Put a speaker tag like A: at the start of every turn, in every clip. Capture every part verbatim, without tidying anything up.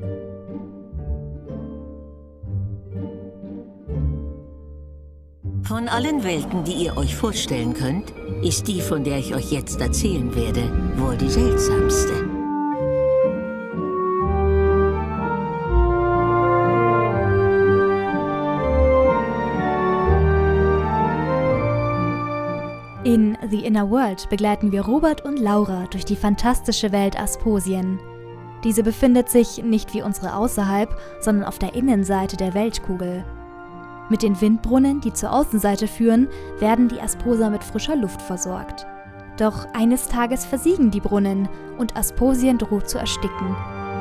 A: Von allen Welten, die ihr euch vorstellen könnt, ist die, von der ich euch jetzt erzählen werde, wohl die seltsamste.
B: In The Inner World begleiten wir Robert und Laura durch die fantastische Welt Asposien. Diese befindet sich nicht wie unsere außerhalb, sondern auf der Innenseite der Weltkugel. Mit den Windbrunnen, die zur Außenseite führen, werden die Asposer mit frischer Luft versorgt. Doch eines Tages versiegen die Brunnen und Asposien droht zu ersticken.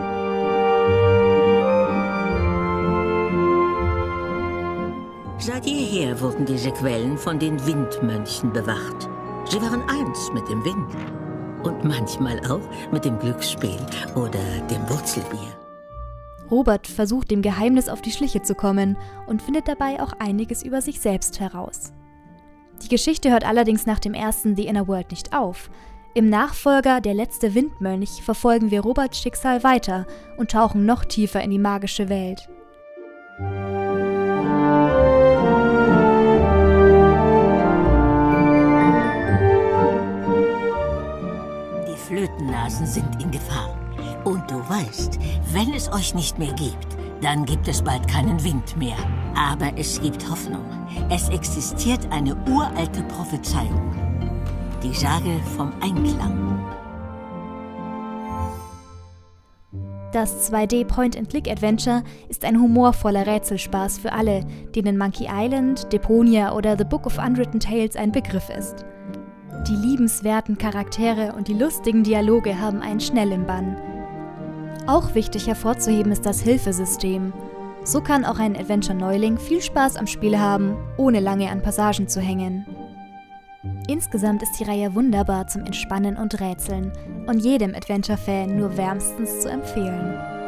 A: Seit jeher wurden diese Quellen von den Windmönchen bewacht. Sie waren eins mit dem Wind und manchmal auch mit dem Glücksspiel oder dem Wurzelbier.
B: Robert versucht, dem Geheimnis auf die Schliche zu kommen und findet dabei auch einiges über sich selbst heraus. Die Geschichte hört allerdings nach dem ersten The Inner World nicht auf. Im Nachfolger Der letzte Windmönch verfolgen wir Roberts Schicksal weiter und tauchen noch tiefer in die magische Welt.
A: Die Flötennasen sind in Gefahr. Und du weißt, wenn es euch nicht mehr gibt, dann gibt es bald keinen Wind mehr. Aber es gibt Hoffnung. Es existiert eine uralte Prophezeiung. Die Sage vom Einklang.
B: Das zwei D Point-and-Click-Adventure ist ein humorvoller Rätselspaß für alle, denen Monkey Island, Deponia oder The Book of Unwritten Tales ein Begriff ist. Die liebenswerten Charaktere und die lustigen Dialoge haben einen schnell im Bann. Auch wichtig hervorzuheben ist das Hilfesystem. So kann auch ein Adventure-Neuling viel Spaß am Spiel haben, ohne lange an Passagen zu hängen. Insgesamt ist die Reihe wunderbar zum Entspannen und Rätseln und jedem Adventure-Fan nur wärmstens zu empfehlen.